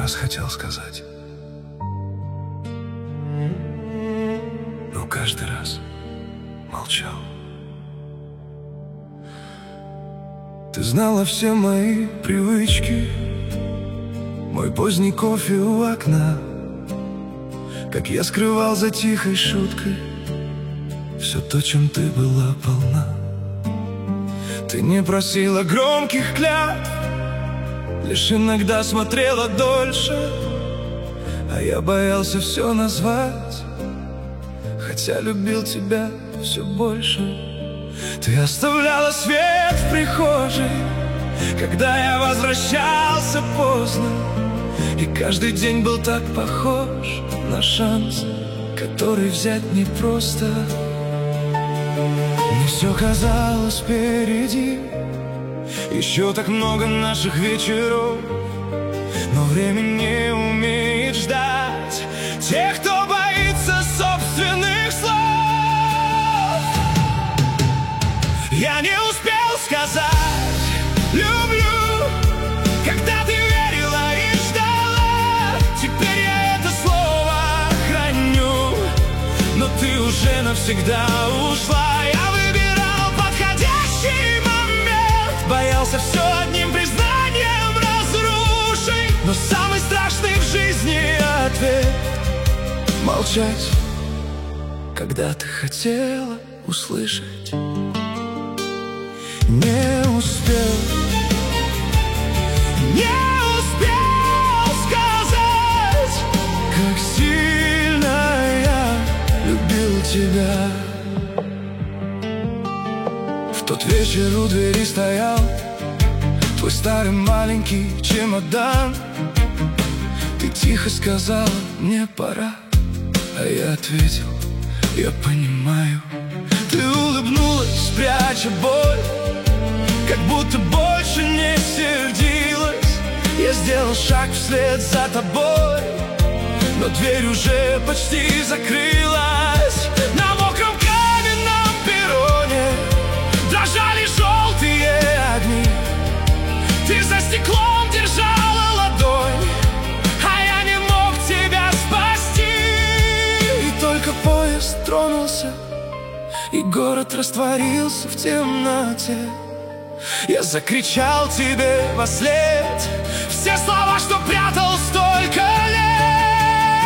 раз хотел сказать, но каждый раз молчал. Ты знала все мои привычки, мой поздний кофе у окна, как я скрывал за тихой шуткой все то, чем ты была полна. Ты не просила громких клятв, лишь иногда смотрела дольше, а я боялся все назвать, хотя любил тебя все больше. Ты оставляла свет в прихожей, когда я возвращался поздно, и каждый день был так похож на шанс, который взять непросто. Мне все казалось впереди, еще так много наших вечеров, но время не умеет ждать тех, кто боится собственных слов. Я не успел сказать «люблю», когда ты верила и ждала. Теперь я это слово храню, но ты уже навсегда ушла. Я выбирал подходящий момент, боялся все одним признанием разрушить, но самый страшный в жизни ответ — молчать, когда ты хотела услышать. Не успел сказать, как сильно я любил тебя. В тот вечер у двери стоял твой старый маленький чемодан. Ты тихо сказала: мне пора, а я ответил: я понимаю. Ты улыбнулась, пряча боль, как будто больше не сердилась. Я сделал шаг вслед за тобой, но дверь уже почти закрылась. На мокром каменном перроне дрожали желтые огни. Ты за стеклом держала ладонь, а я не мог тебя спасти. И только поезд тронулся, и город растворился в темноте. Я закричал тебе вослед все слова, что прятал столько лет.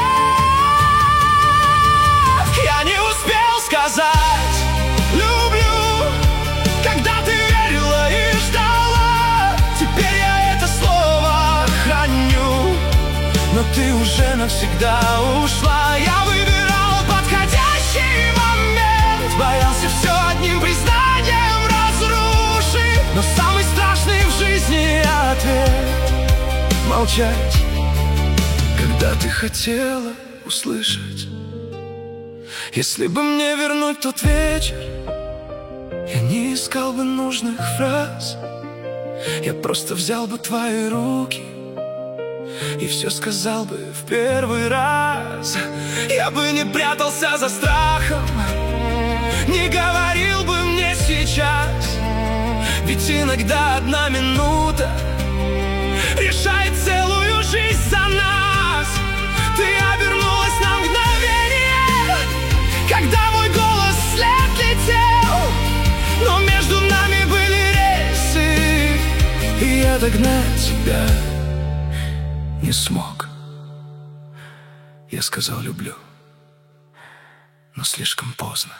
Я не успел сказать «люблю», когда ты верила и ждала. Теперь я это слово храню, но ты уже навсегда ушла. Я выбирал подходящий момент, боялся все одним признанием разрушить, но самый страшный в жизни ответ — молчать, когда ты хотела услышать. Если бы мне вернуть тот вечер, я не искал бы нужных фраз. Я просто взял бы твои руки и все сказал бы в первый раз. Я бы не прятался за страхом, не говорил бы мне сейчас, ведь иногда одна минута решает целую жизнь за нас. Ты обернулась на мгновение, когда мой голос вслед летел, но между нами были рельсы, и я догнать тебя не смог. Я сказал «люблю», но слишком поздно.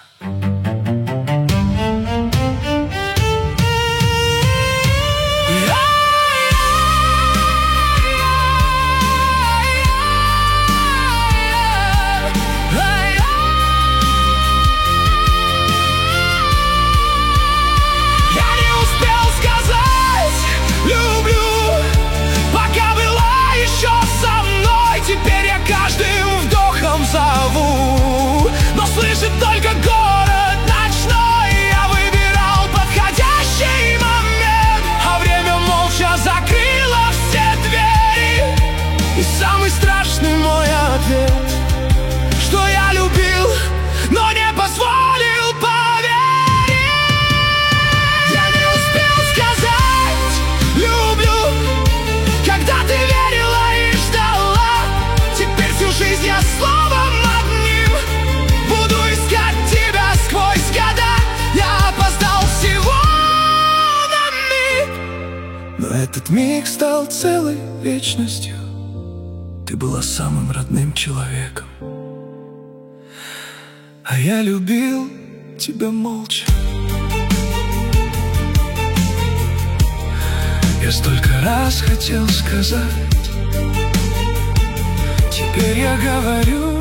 Теперь я каждым вдохом зову, но слышит только город Этот миг стал целой вечностью. Ты была самым родным человеком, а я любил тебя молча. Я столько раз хотел сказать, теперь я говорю.